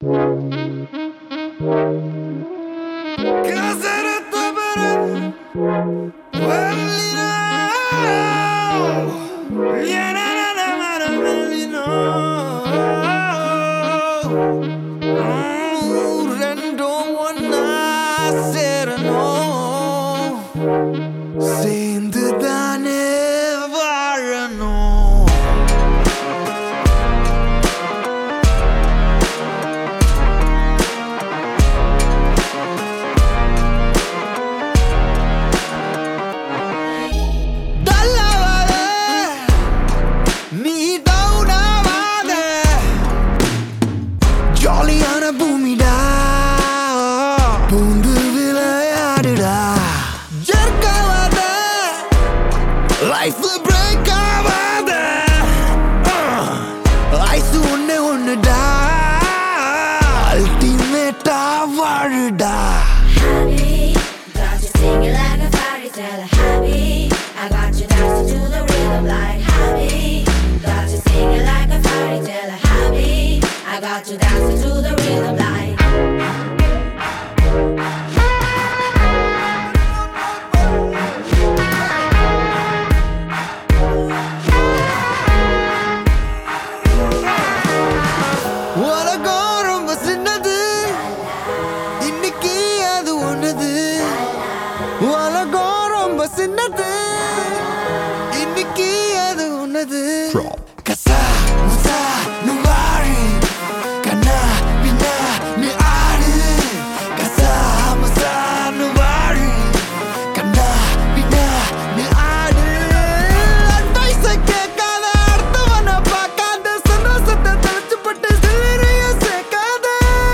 ரெண்டும் ஒன்னா சேரணும், சேர்ந்து தானே வாழணும். நீ டவுனாவாத, ஜாலியான பூமிடா, பூந்து விளையாடுடா. ஜர்க்காவாத, லைஃப்ல பிரேக் ஆவாத, ஐஸ் ஒண்ணே ஒண்ணுடா, அல்டிமேட்டா வாழுடா. I got you dancing to the rhythm like happy. Got you singing like a fairy tale, happy. I got you dancing to the rhythm like. உலகம் ரொம்ப சின்னது, இன்னைக்கு அது ஒண்ணுது. உலகம் ரொம்ப சின்னது, இன்னைக்கு அது ஒண்ணுது. கசா முசா நுவாரி, கண்ணா பின்னா நீ ஆடு. கசா முசா நுவாரி, கண்ணா பின்னா நீ ஆடு. அட்வைஸ கேட்காத, அடுத்தவன பார்க்காத, சந்தோஷத்தை தெளிச்சு பட்டு சில்லறைய சேர்க்காத.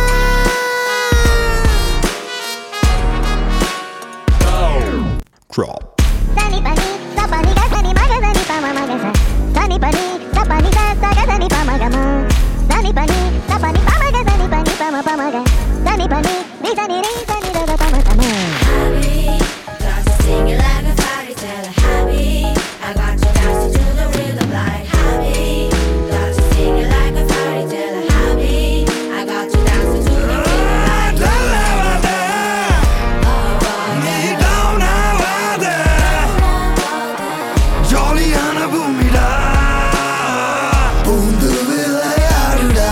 Sani pani, sa pani ga sani maga sani pa ma maga sa. Sani pani, sa pani ga sa ga sani pa maga ma. Sani pani, sa pani pa maga sani pani pa ma pa maga. Sani pani, ni sani da da pa ma sa ma. Happy, got you singing like a fairy tale, happy. I got you dancing to the rhythm like happy. Got you singing like a fairy tale, happy. I got you dancing to the rhythm like. நீ டவுனாவாத, ஜாலியான பூமிடா, பூந்து விளையாடுடா.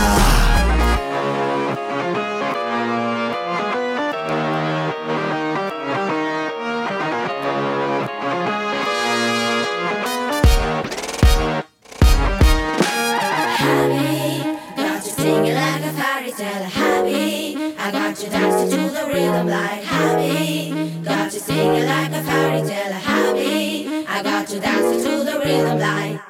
Happy, got you singing like a fairy tale, happy. I got you dancing to the rhythm like happy. Got you singing like a fairy tale, happy. I got you dancing to the rhythm like.